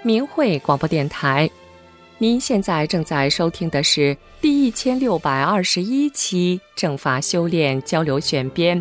明慧广播电台。您现在正在收听的是第1621期正法修炼交流选编。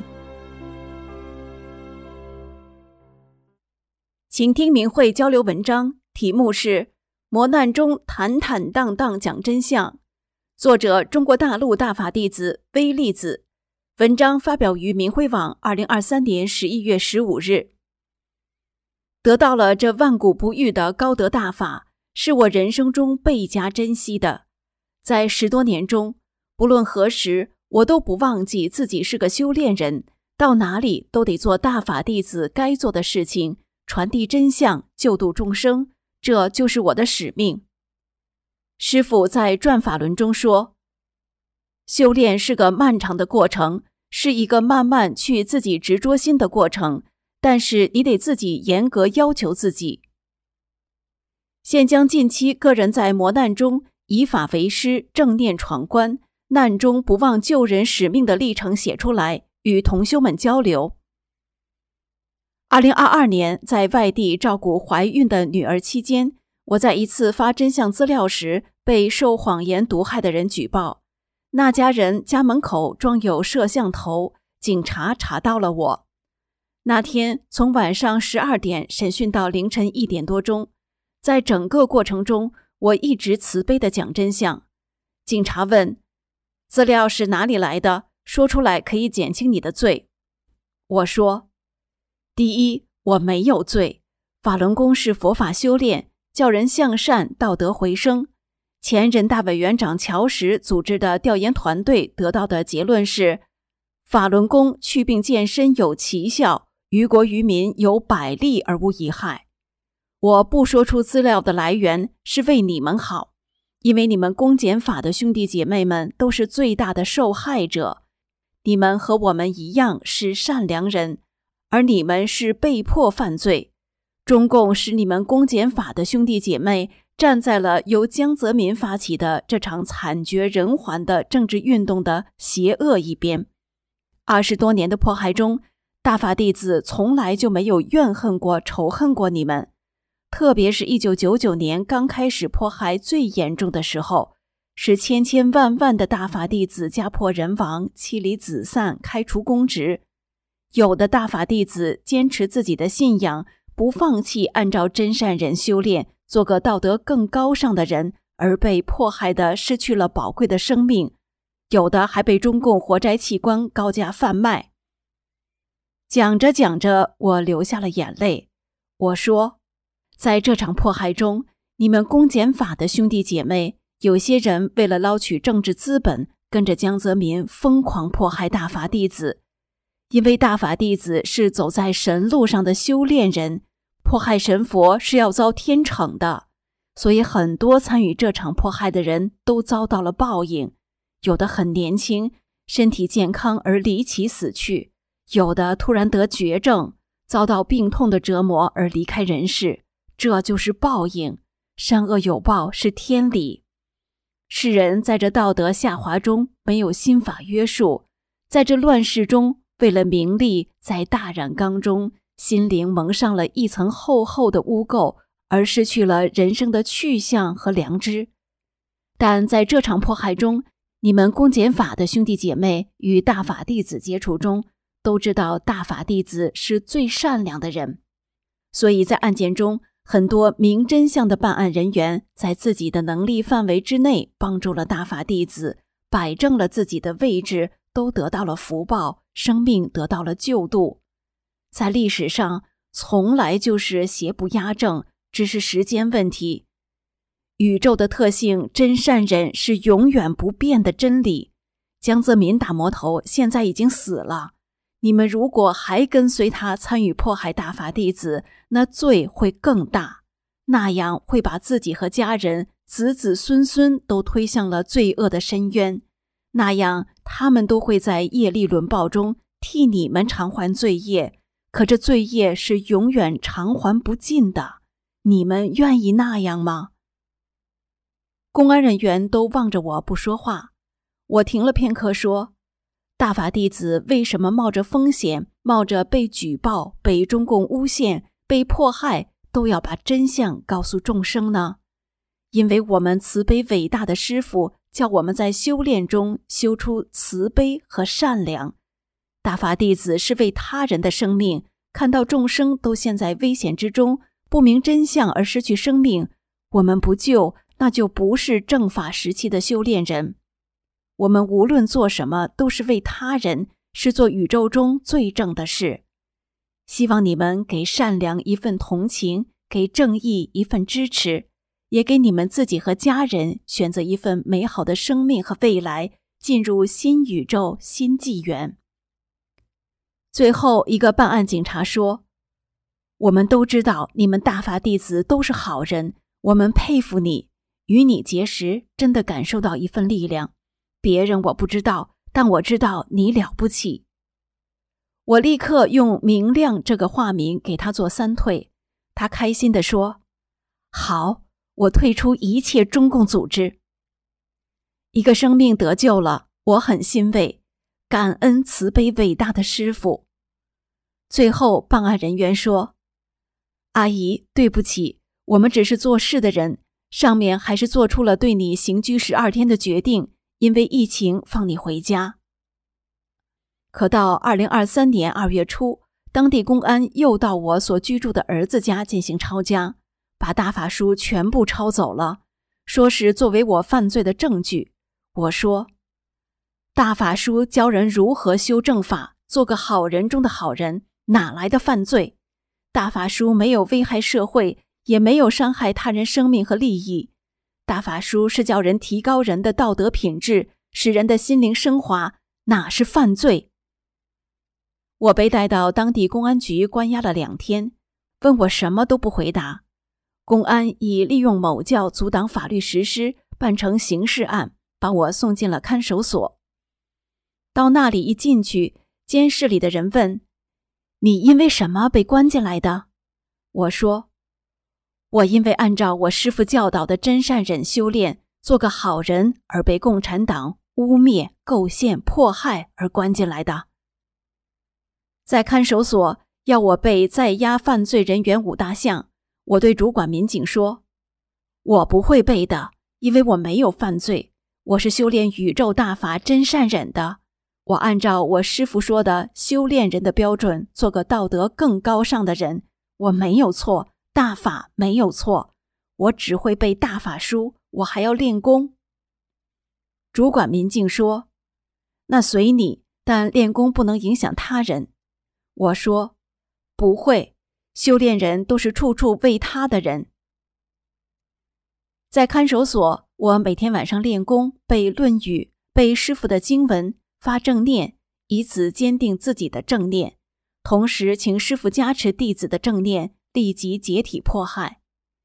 请听明慧交流文章，题目是磨难中坦坦荡荡讲真相，作者中国大陆大法弟子微粒子，文章发表于明慧网2023年11月15日。得到了这万古不遇的高德大法，是我人生中倍加珍惜的。在10多年中，不论何时，我都不忘记自己是个修炼人，到哪里都得做大法弟子该做的事情，传递真相，救度众生，这就是我的使命。师父在转法轮中说，修炼是个漫长的过程，是一个慢慢去自己执着心的过程，但是你得自己严格要求自己。现将近期个人在磨难中以法为师，正念闯关，难中不忘救人使命的历程写出来，与同修们交流。2022年在外地照顾怀孕的女儿期间，我在一次发真相资料时被受谎言毒害的人举报，那家人家门口装有摄像头，警察查到了我。那天从晚上12点审讯到凌晨1点多钟，在整个过程中我一直慈悲地讲真相。警察问，资料是哪里来的？说出来可以减轻你的罪。我说，第一，我没有罪，法轮功是佛法修炼，叫人向善，道德回升。前人大委员长乔石组织的调研团队得到的结论是，法轮功祛病健身有奇效，于国于民有百利而无一害。我不说出资料的来源，是为你们好，因为你们公检法的兄弟姐妹们都是最大的受害者。你们和我们一样是善良人，而你们是被迫犯罪。中共使你们公检法的兄弟姐妹站在了由江泽民发起的这场惨绝人寰的政治运动的邪恶一边。20多年的迫害中，大法弟子从来就没有怨恨过、仇恨过你们。特别是1999年刚开始迫害最严重的时候，使千千万万的大法弟子家破人亡、妻离子散、开除公职。有的大法弟子坚持自己的信仰，不放弃按照真善人修炼，做个道德更高尚的人，而被迫害的失去了宝贵的生命。有的还被中共活摘器官高价贩卖。讲着讲着，我流下了眼泪。我说，在这场迫害中，你们公检法的兄弟姐妹，有些人为了捞取政治资本，跟着江泽民疯狂迫害大法弟子。因为大法弟子是走在神路上的修炼人，迫害神佛是要遭天惩的，所以很多参与这场迫害的人都遭到了报应。有的很年轻，身体健康而离奇死去，有的突然得绝症，遭到病痛的折磨而离开人世。这就是报应，善恶有报是天理。世人在这道德下滑中没有心法约束，在这乱世中为了名利，在大染缸中心灵蒙上了一层厚厚的污垢，而失去了人生的去向和良知。但在这场迫害中，你们公检法的兄弟姐妹与大法弟子接触中，都知道大法弟子是最善良的人，所以在案件中，很多明真相的办案人员在自己的能力范围之内帮助了大法弟子，摆正了自己的位置，都得到了福报，生命得到了救度。在历史上，从来就是邪不压正，只是时间问题。宇宙的特性，真善忍是永远不变的真理。江泽民大魔头现在已经死了，你们如果还跟随他参与迫害大法弟子，那罪会更大，那样会把自己和家人、子子孙孙都推向了罪恶的深渊，那样他们都会在业力轮报中替你们偿还罪业，可这罪业是永远偿还不尽的，你们愿意那样吗？公安人员都望着我不说话，我停了片刻说，大法弟子为什么冒着风险，冒着被举报、被中共诬陷、被迫害、 都要把真相告诉众生呢？因为我们慈悲伟大的师父叫我们在修炼中修出慈悲和善良。大法弟子是为他人的生命，看到众生都陷在危险之中，不明真相而失去生命，我们不救，那就不是正法时期的修炼人。我们无论做什么都是为他人，是做宇宙中最正的事。希望你们给善良一份同情，给正义一份支持，也给你们自己和家人选择一份美好的生命和未来，进入新宇宙、新纪元。最后一个办案警察说，我们都知道你们大法弟子都是好人，我们佩服你，与你结识真的感受到一份力量。别人我不知道，但我知道你了不起。我立刻用明亮这个化名给他做3退，他开心地说，好，我退出一切中共组织。一个生命得救了，我很欣慰，感恩慈悲伟大的师父。最后办案人员说，阿姨，对不起，我们只是做事的人，上面还是做出了对你刑拘12天的决定，因为疫情放你回家。可到2023年2月初，当地公安又到我所居住的儿子家进行抄家，把大法书全部抄走了，说是作为我犯罪的证据。我说，大法书教人如何修正法，做个好人中的好人，哪来的犯罪？大法书没有危害社会，也没有伤害他人生命和利益。大法书是叫人提高人的道德品质，使人的心灵升华，哪是犯罪？我被带到当地公安局关押了2天，问我什么都不回答。公安以利用某教阻挡法律实施办成刑事案，把我送进了看守所。到那里一进去，监视里的人问，你因为什么被关进来的？我说，我因为按照我师父教导的真善忍修炼，做个好人而被共产党污蔑、构陷、迫害而关进来的。在看守所要我背在押犯罪人员5大项，我对主管民警说，我不会背的，因为我没有犯罪，我是修炼宇宙大法真善忍的，我按照我师父说的修炼人的标准，做个道德更高尚的人，我没有错，大法没有错，我只会背大法书，我还要练功。主管民警说，那随你，但练功不能影响他人。我说，不会，修炼人都是处处为他的人。在看守所，我每天晚上练功，背《论语》，背师父的经文，发正念，以此坚定自己的正念，同时请师父加持弟子的正念，立即解体迫害。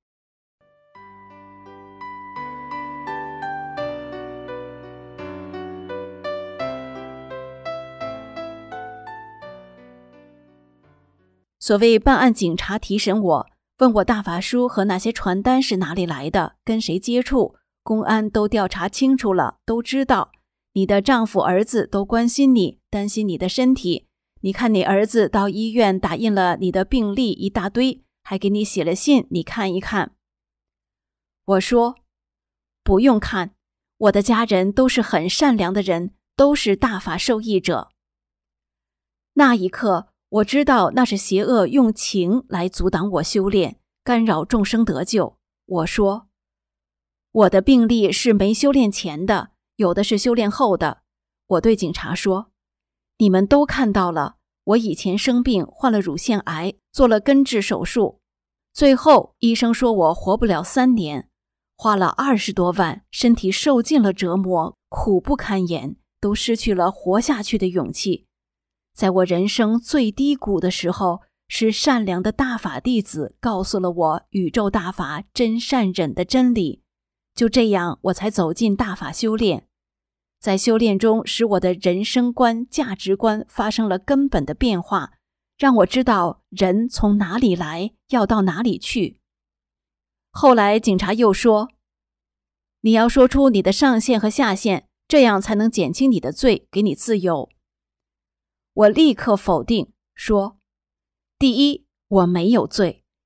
所谓办案警察提审我，问我大法书和那些传单是哪里来的，跟谁接触，公安都调查清楚了，都知道。你的丈夫儿子都关心你，担心你的身体，你看你儿子到医院打印了你的病历一大堆，还给你写了信，你看一看。我说，不用看，我的家人都是很善良的人，都是大法受益者。那一刻我知道那是邪恶用情来阻挡我修炼，干扰众生得救。我说，我的病历是没修炼前的，有的是修炼后的。我对警察说，你们都看到了，我以前生病患了乳腺癌，做了根治手术，最后医生说我活不了3年，花了20多万，身体受尽了折磨，苦不堪言，都失去了活下去的勇气。在我人生最低谷的时候，是善良的大法弟子告诉了我宇宙大法真善忍的真理，就这样我才走进大法修炼。在修炼中，使我的人生观、价值观发生了根本的变化，让我知道人从哪里来，要到哪里去。后来警察又说，你要说出你的上限和下限，这样才能减轻你的罪，给你自由。我立刻否定，说，第一，我没有罪，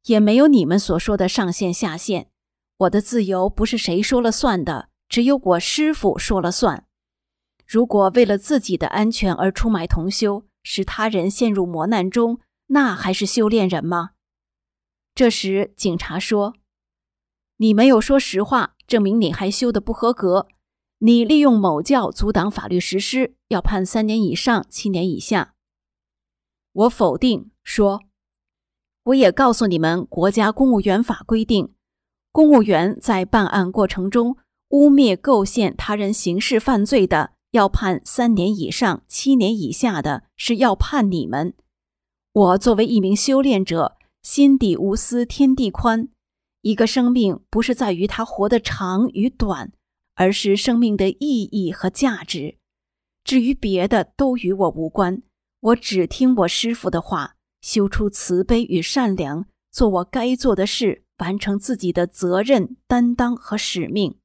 也没有你们所说的上限下限。我的自由不是谁说了算的，只有我师父说了算。如果为了自己的安全而出卖同修，使他人陷入磨难中，那还是修炼人吗？这时警察说，你没有说实话，证明你还修得不合格。你利用某教阻挡法律实施，要判3年以上7年以下。我否定说，我也告诉你们国家公务员法规定，公务员在办案过程中污蔑构陷他人刑事犯罪的，要判3年以上7年以下的，是要判你们。我作为一名修炼者，心底无私天地宽，一个生命不是在于它活得长与短，而是生命的意义和价值。至于别的都与我无关，我只听我师父的话，修出慈悲与善良，做我该做的事，完成自己的责任、担当和使命。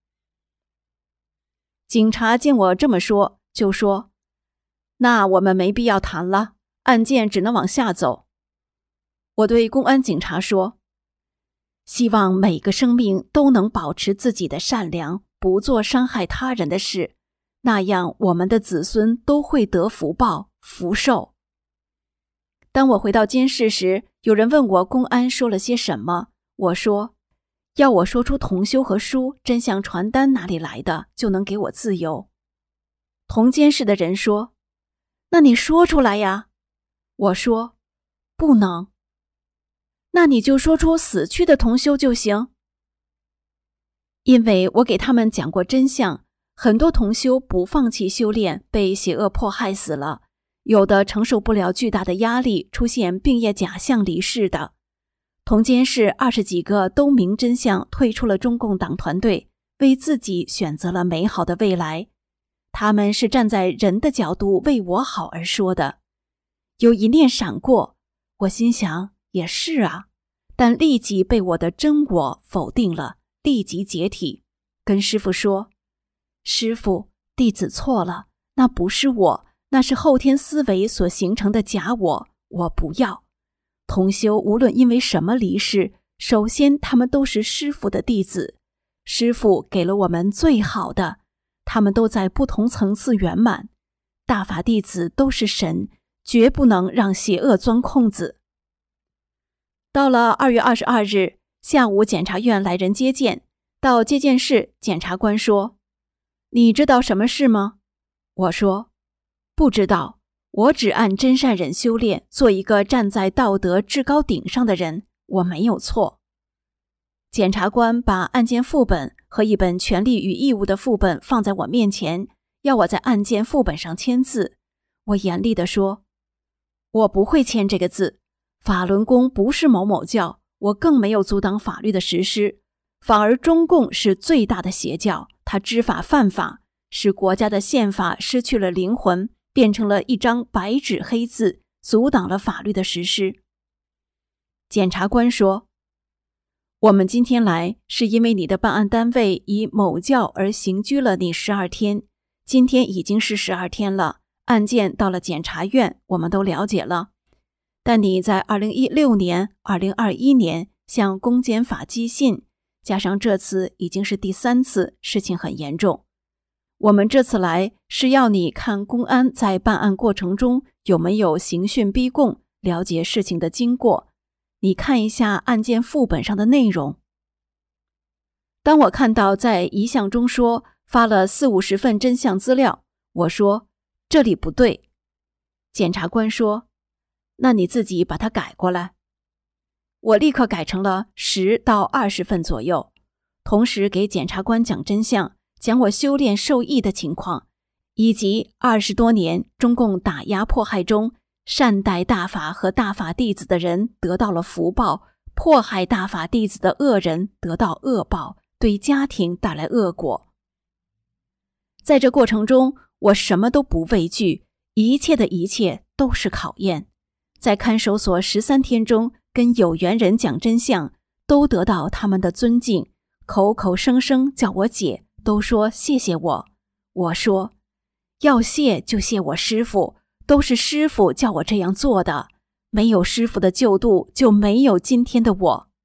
警察见我这么说，就说，那我们没必要谈了，案件只能往下走。我对公安警察说，希望每个生命都能保持自己的善良，不做伤害他人的事，那样我们的子孙都会得福报、福寿。当我回到监室时，有人问我公安说了些什么，我说，要我说出同修和书、真相传单哪里来的，就能给我自由。同监室的人说，那你说出来呀。我说，不能。那你就说出死去的同修就行。因为我给他们讲过真相，很多同修不放弃修炼，被邪恶迫害死了，有的承受不了巨大的压力，出现病业假象离世的。同监室20几个都明真相，退出了中共党团队，为自己选择了美好的未来。他们是站在人的角度为我好而说的。有一念闪过，我心想，也是啊，但立即被我的真我否定了，立即解体，跟师父说，师父，弟子错了，那不是我，那是后天思维所形成的假我，我不要。同修无论因为什么离世，首先他们都是师父的弟子，师父给了我们最好的，他们都在不同层次圆满，大法弟子都是神，绝不能让邪恶钻空子。到了2月22日下午，检察院来人接见，到接见室，检察官说，你知道什么事吗？我说，不知道，我只按真善忍修炼，做一个站在道德制高顶上的人，我没有错。检察官把案件副本和一本权利与义务的副本放在我面前，要我在案件副本上签字。我严厉地说，我不会签这个字，法轮功不是某某教，我更没有阻挡法律的实施，反而中共是最大的邪教，它知法犯法，使国家的宪法失去了灵魂，变成了一张白纸黑字，阻挡了法律的实施。检察官说，我们今天来是因为你的办案单位以某教而刑拘了你12天，今天已经是12天了，案件到了检察院，我们都了解了。但你在2016年、2021年向公检法寄信，加上这次已经是第3次，事情很严重。我们这次来是要你看公安在办案过程中有没有刑讯逼供，了解事情的经过。你看一下案件副本上的内容。当我看到在遗像中说发了40-50份真相资料，我说这里不对。检察官说，那你自己把它改过来。我立刻改成了10到20份左右，同时给检察官讲真相，讲我修炼受益的情况，以及20多年中共打压迫害中善待大法和大法弟子的人得到了福报，迫害大法弟子的恶人得到恶报，对家庭带来恶果。在这过程中，我什么都不畏惧，一切的一切都是考验。在看守所13天中，跟有缘人讲真相，都得到他们的尊敬，口口声声叫我姐，都说谢谢我。我说，要谢就谢我师父，都是师父叫我这样做的，没有师父的救度，就没有今天的我。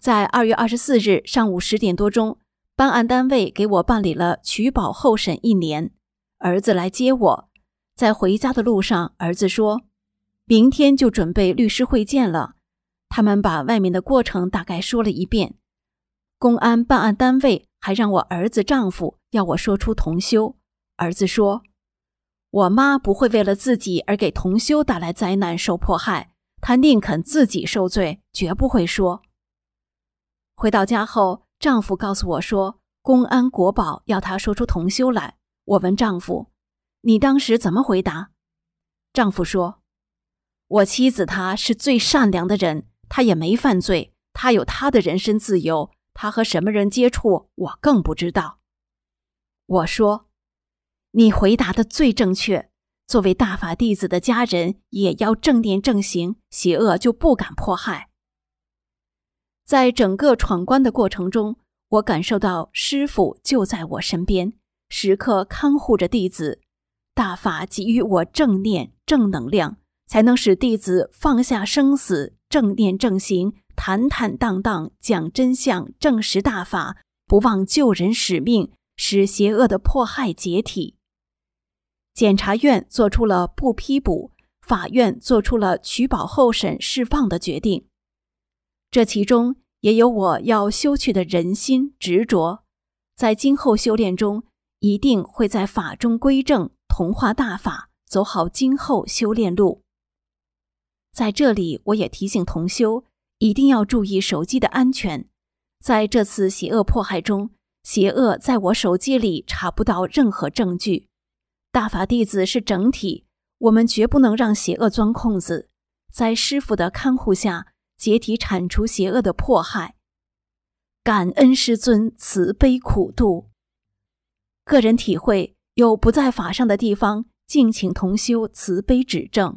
在2月24日上午10点多钟，办案单位给我办理了取保候审1年。儿子来接我，在回家的路上，儿子说，明天就准备律师会见了。他们把外面的过程大概说了一遍。公安办案单位还让我儿子丈夫要我说出同修。儿子说，我妈不会为了自己而给同修带来灾难受迫害，她宁肯自己受罪，绝不会说。回到家后，丈夫告诉我说，公安国保要他说出同修来。我问丈夫，你当时怎么回答？丈夫说，我妻子她是最善良的人，她也没犯罪，她有她的人身自由，她和什么人接触我更不知道。我说，你回答的最正确，作为大法弟子的家人也要正念正行，邪恶就不敢迫害。在整个闯关的过程中，我感受到师父就在我身边，时刻看护着弟子，大法给予我正念正能量，才能使弟子放下生死，正念正行，坦坦荡荡讲真相，证实大法，不忘救人使命，使邪恶的迫害解体。检察院做出了不批捕，法院做出了取保候审释放的决定。这其中也有我要修去的人心执着，在今后修炼中，一定会在法中归正，同化大法，走好今后修炼路。在这里，我也提醒同修，一定要注意手机的安全。在这次邪恶迫害中，邪恶在我手机里查不到任何证据。大法弟子是整体，我们绝不能让邪恶钻空子，在师父的看护下，解体铲除邪恶的迫害。感恩师尊慈悲苦度。个人体会，有不在法上的地方，敬请同修慈悲指正。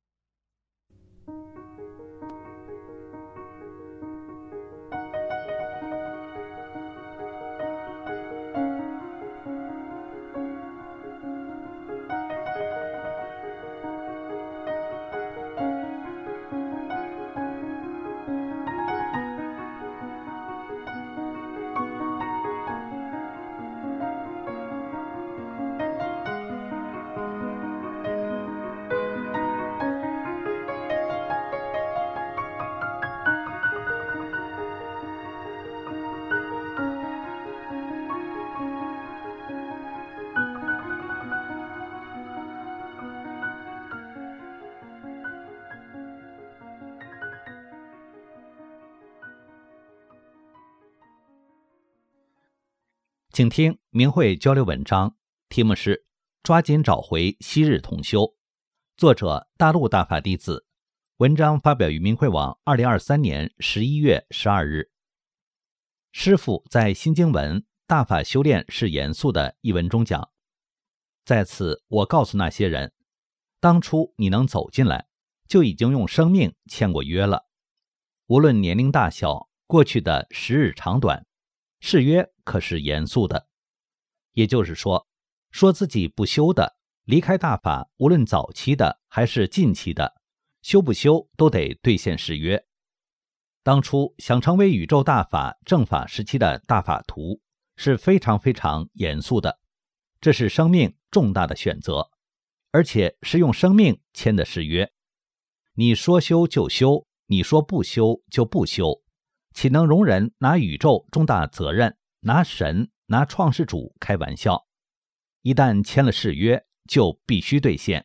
请听明慧交流文章，题目是抓紧找回昔日同修，作者大陆大法弟子，文章发表于明慧网2023年11月12日。师父在新经文大法修炼是严肃的一文中讲，在此我告诉那些人，当初你能走进来，就已经用生命签过约了。无论年龄大小，过去的时日长短，誓约可是严肃的。也就是说，说自己不修的，离开大法，无论早期的还是近期的，修不修都得兑现誓约。当初想成为宇宙大法正法时期的大法徒，是非常非常严肃的，这是生命重大的选择，而且是用生命签的誓约。你说修就修，你说不修就不修，岂能容人拿宇宙重大责任，拿神，拿创世主开玩笑？一旦签了誓约，就必须兑现。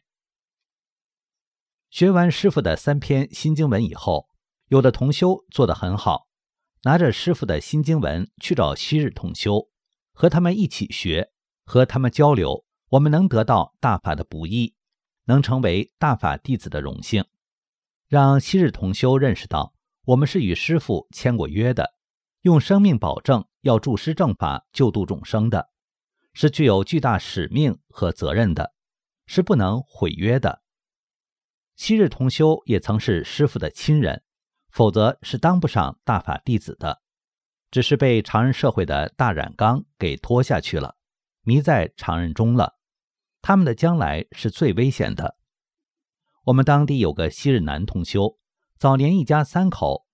学完师父的3篇新经文以后，有的同修做得很好，拿着师父的新经文去找昔日同修，和他们一起学，和他们交流，我们能得到大法的不易，能成为大法弟子的荣幸，让昔日同修认识到我们是与师父签过约的，用生命保证要助师正法救度众生的，是具有巨大使命和责任的，是不能毁约的。昔日同修也曾是师父的亲人，否则是当不上大法弟子的，只是被常人社会的大染缸给拖下去了，迷在常人中了，他们的将来是最危险的。我们当地有个昔日男同修，早年一家3口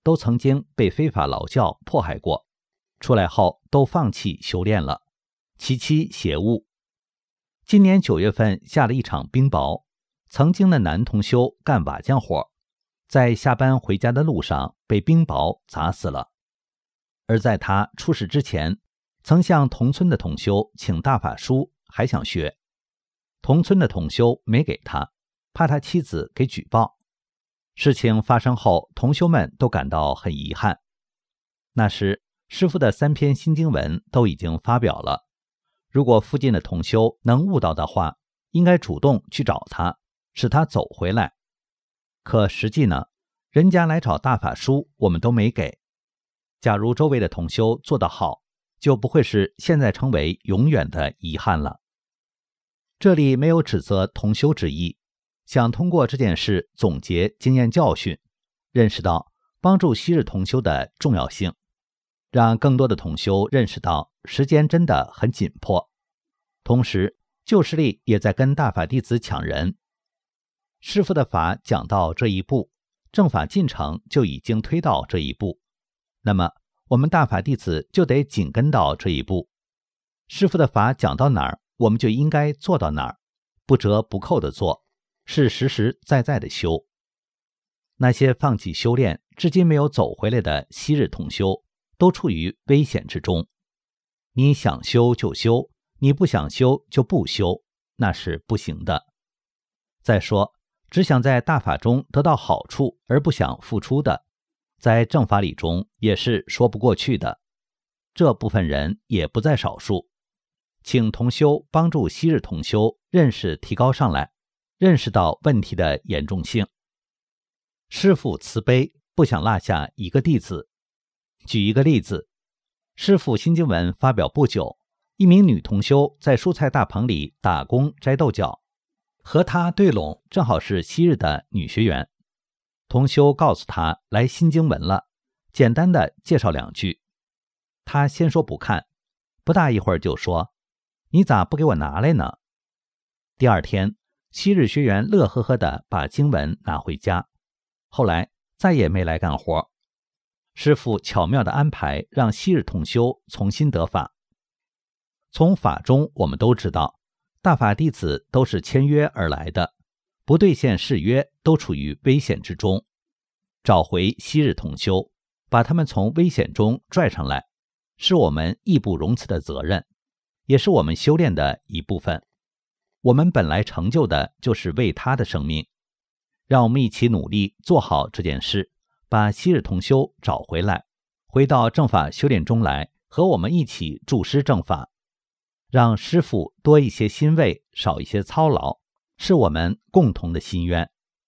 都曾经被非法劳教迫害过，出来后都放弃修炼了，其妻邪物。今年9月份下了一场冰雹，曾经的男同修干瓦匠活，在下班回家的路上被冰雹砸死了。而在他出事之前，曾向同村的同修请大法书，还想学。同村的同修没给他，怕他妻子给举报。事情发生后，同修们都感到很遗憾。那时师父的3篇心经文都已经发表了，如果附近的同修能悟到的话，应该主动去找他，使他走回来。可实际呢，人家来找大法书，我们都没给。假如周围的同修做得好，就不会是现在成为永远的遗憾了。这里没有指责同修之意，想通过这件事总结经验教训，认识到帮助昔日同修的重要性，让更多的同修认识到时间真的很紧迫。同时旧势力也在跟大法弟子抢人。师父的法讲到这一步，正法进程就已经推到这一步，那么我们大法弟子就得紧跟到这一步。师父的法讲到哪儿，我们就应该做到哪儿，不折不扣地做，是实实在在的修。那些放弃修炼至今没有走回来的昔日同修，都处于危险之中。你想修就修，你不想修就不修，那是不行的。再说，只想在大法中得到好处而不想付出的，在正法理中也是说不过去的。这部分人也不在少数。请同修帮助昔日同修认识提高上来，认识到问题的严重性。师父慈悲，不想落下一个弟子。举一个例子，师父心经文发表不久，一名女同修在蔬菜大棚里打工摘豆角，和她对拢正好是昔日的女学员。同修告诉她来心经文了，简单的介绍2句。她先说不看，不大一会儿就说，你咋不给我拿来呢？第2天，昔日学员乐呵呵地把经文拿回家，后来再也没来干活。师父巧妙地安排，让昔日同修重新得法。从法中我们都知道，大法弟子都是签约而来的，不兑现誓约都处于危险之中。找回昔日同修，把他们从危险中拽上来，是我们义不容辞的责任，也是我们修炼的一部分。我们本来成就的就是为他的生命，让我们一起努力做好这件事，把昔日同修找回来，回到正法修炼中来，和我们一起助师正法，让师父多一些欣慰，少一些操劳，是我们共同的心愿。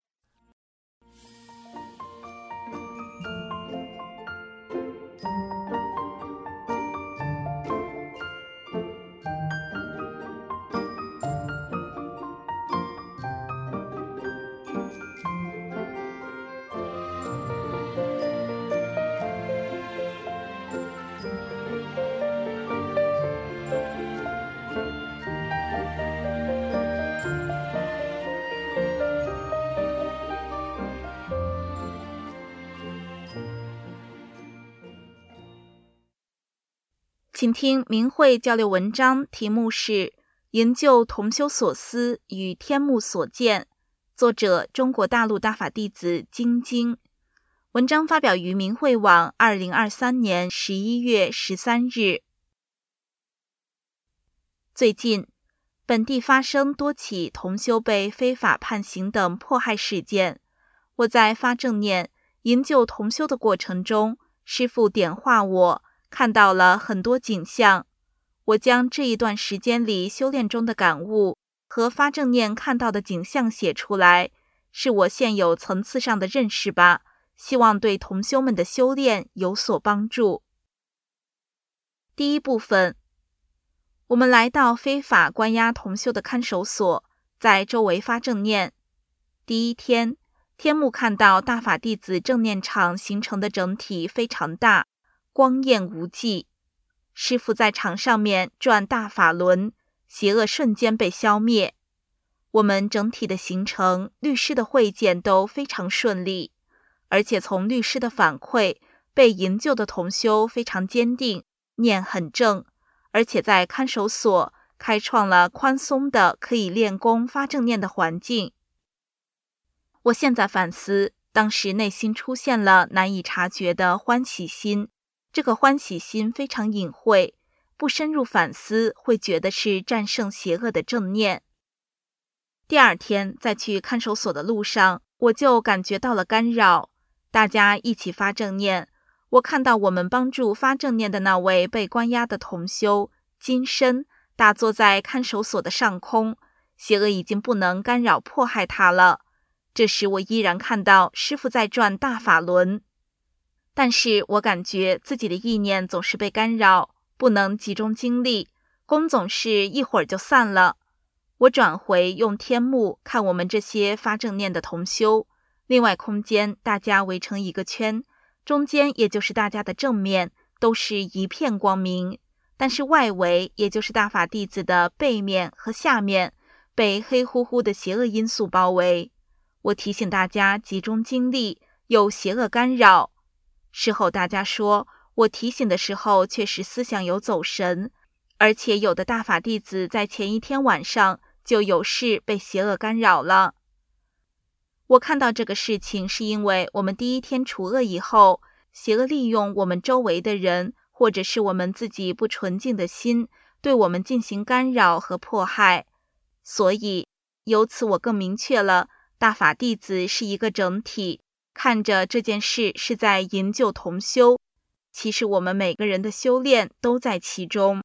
请听明慧交流文章，题目是营救同修所思与天目所见，作者中国大陆大法弟子金晶。文章发表于明慧网2023年11月13日。最近，本地发生多起同修被非法判刑等迫害事件。我在发正念营救同修的过程中，师父点化我，看到了很多景象。我将这一段时间里修炼中的感悟和发正念看到的景象写出来，是我现有层次上的认识吧，希望对同修们的修炼有所帮助。第一部分，我们来到非法关押同修的看守所，在周围发正念。第1天，天目看到大法弟子正念场形成的整体非常大，光艳无际。师父在场上面转大法轮，邪恶瞬间被消灭。我们整体的形成、律师的会见都非常顺利， 而且从律师的反馈，被营救的同修非常坚定，念很正，而且在看守所开创了宽松的可以练功发正念的环境。我现在反思，当时内心出现了难以察觉的欢喜心，这个欢喜心非常隐晦，不深入反思会觉得是战胜邪恶的正念。第二天在去看守所的路上，我就感觉到了干扰，大家一起发正念，我看到我们帮助发正念的那位被关押的同修金身大坐在看守所的上空，邪恶已经不能干扰迫害他了。这时我依然看到师父在转大法轮，但是我感觉自己的意念总是被干扰，不能集中精力，功总是一会儿就散了。我转回用天目看我们这些发正念的同修，另外空间大家围成一个圈，中间也就是大家的正面都是一片光明，但是外围也就是大法弟子的背面和下面被黑乎乎的邪恶因素包围。我提醒大家集中精力，有邪恶干扰。事后大家说，我提醒的时候确实思想有走神，而且有的大法弟子在前一天晚上就有事被邪恶干扰了。我看到这个事情是因为我们第一天除恶以后，邪恶利用我们周围的人或者是我们自己不纯净的心，对我们进行干扰和迫害。所以由此我更明确了大法弟子是一个整体，看着这件事是在营救同修，其实我们每个人的修炼都在其中。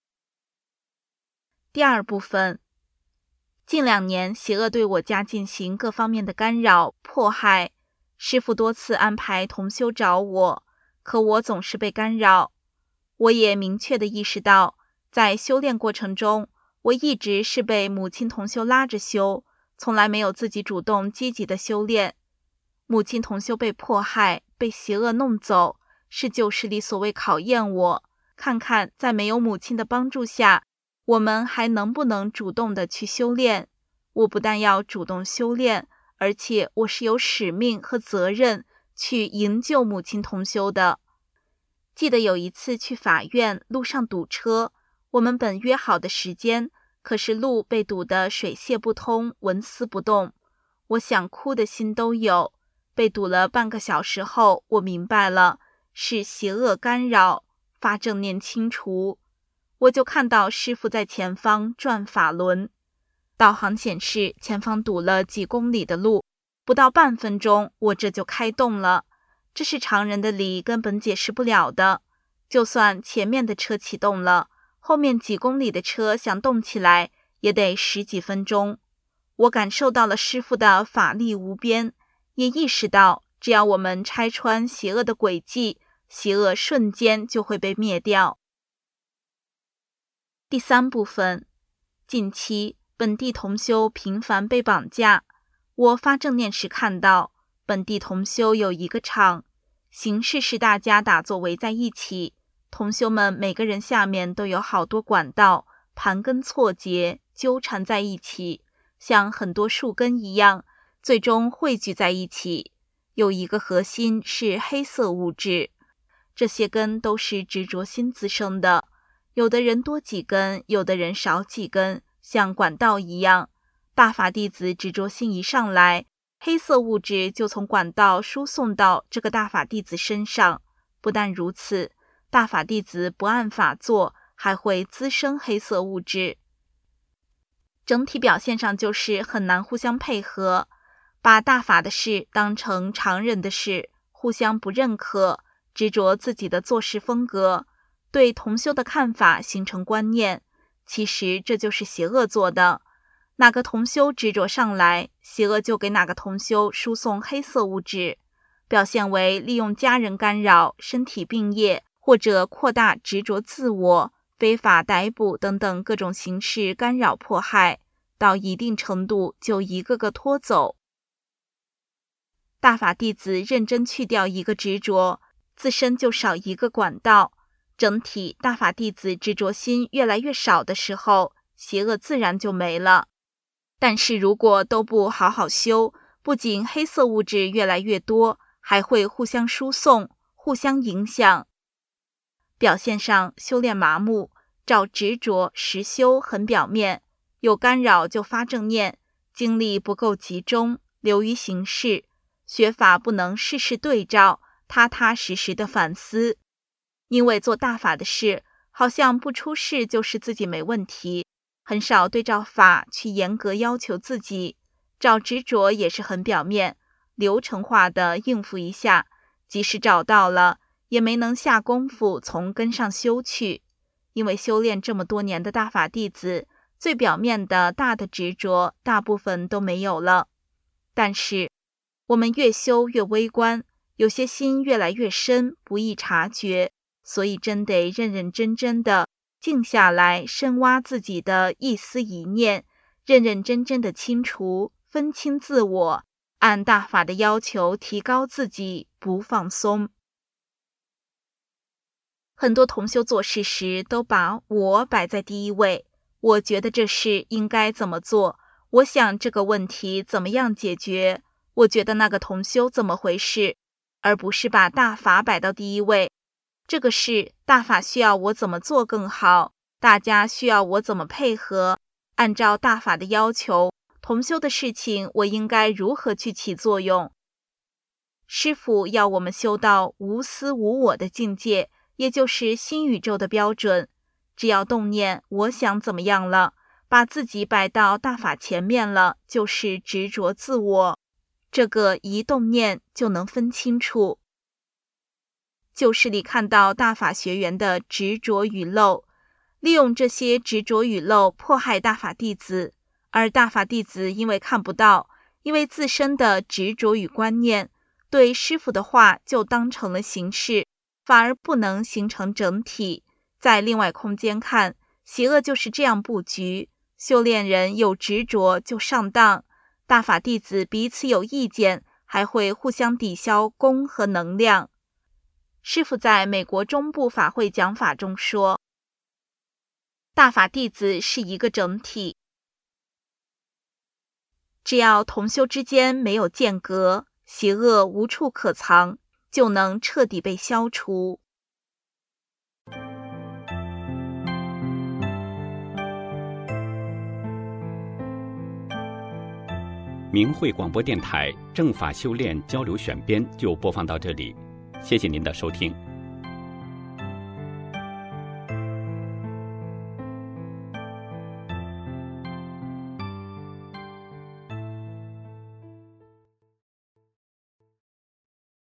第二部分，近2年邪恶对我家进行各方面的干扰迫害，师父多次安排同修找我，可我总是被干扰。我也明确地意识到，在修炼过程中，我一直是被母亲同修拉着修，从来没有自己主动积极的修炼。母亲同修被迫害，被邪恶弄走，是旧势力所谓考验我，看看在没有母亲的帮助下，我们还能不能主动的去修炼。我不但要主动修炼，而且我是有使命和责任去营救母亲同修的。记得有一次去法院，路上堵车，我们本约好的时间，可是路被堵得水泄不通，纹丝不动，我想哭的心都有。被堵了半个小时后，我明白了，是邪恶干扰，发正念清除。我就看到师父在前方转法轮，导航显示前方堵了几公里的路，不到半分钟我这就开动了。这是常人的理根本解释不了的，就算前面的车启动了，后面几公里的车想动起来也得10几分钟。我感受到了师父的法力无边，也意识到只要我们拆穿邪恶的轨迹，邪恶瞬间就会被灭掉。第3部分，近期本地同修频繁被绑架。我发正念时看到本地同修有一个场，形式是大家打坐围在一起，同修们每个人下面都有好多管道，盘根错节，纠缠在一起，像很多树根一样，最终汇聚在一起。有一个核心是黑色物质，这些根都是执着心滋生的，有的人多几根，有的人少几根，像管道一样。大法弟子执着心一上来，黑色物质就从管道输送到这个大法弟子身上。不但如此，大法弟子不按法做，还会滋生黑色物质。整体表现上就是很难互相配合，把大法的事当成常人的事，互相不认可，执着自己的做事风格，对同修的看法形成观念。其实这就是邪恶做的，哪个同修执着上来，邪恶就给哪个同修输送黑色物质，表现为利用家人干扰、身体病业，或者扩大执着自我、非法逮捕等等各种形式干扰迫害，到一定程度就一个个拖走。大法弟子认真去掉一个执着，自身就少一个管道，整体大法弟子执着心越来越少的时候，邪恶自然就没了。但是如果都不好好修，不仅黑色物质越来越多， 还会互相输送，互相影响。表现上修炼麻木，照执着实修很表面，有干扰就发正念，精力不够集中，流于形式，学法不能事事对照，踏踏实实的反思。因为做大法的事，好像不出事就是自己没问题，很少对照法去严格要求自己。找执着也是很表面，流程化的应付一下，即使找到了，也没能下功夫从根上修去。因为修炼这么多年的大法弟子，最表面的大的执着大部分都没有了。但是我们越修越微观，有些心越来越深，不易察觉，所以真得认认真真的静下来，深挖自己的一思一念，认认真真的清除，分清自我，按大法的要求提高自己，不放松。很多同修做事时都把我摆在第一位，我觉得这事应该怎么做，我想这个问题怎么样解决，我觉得那个同修怎么回事，而不是把大法摆到第一位。这个事大法需要我怎么做更好，大家需要我怎么配合，按照大法的要求，同修的事情我应该如何去起作用。师父要我们修到无私无我的境界，也就是新宇宙的标准。只要动念我想怎么样了，把自己摆到大法前面了，就是执着自我。这个一动念就能分清楚。旧事里看到大法学员的执着与漏，利用这些执着与漏迫害大法弟子，而大法弟子因为看不到，因为自身的执着与观念，对师父的话就当成了形式，反而不能形成整体。在另外空间看，邪恶就是这样布局，修炼人有执着就上当，大法弟子彼此有意见，还会互相抵消功和能量。师父在美国中部法会讲法中说，大法弟子是一个整体，只要同修之间没有间隔，邪恶无处可藏，就能彻底被消除。 明慧广播电台正法修炼交流选编就播放到这里，谢谢您的收听。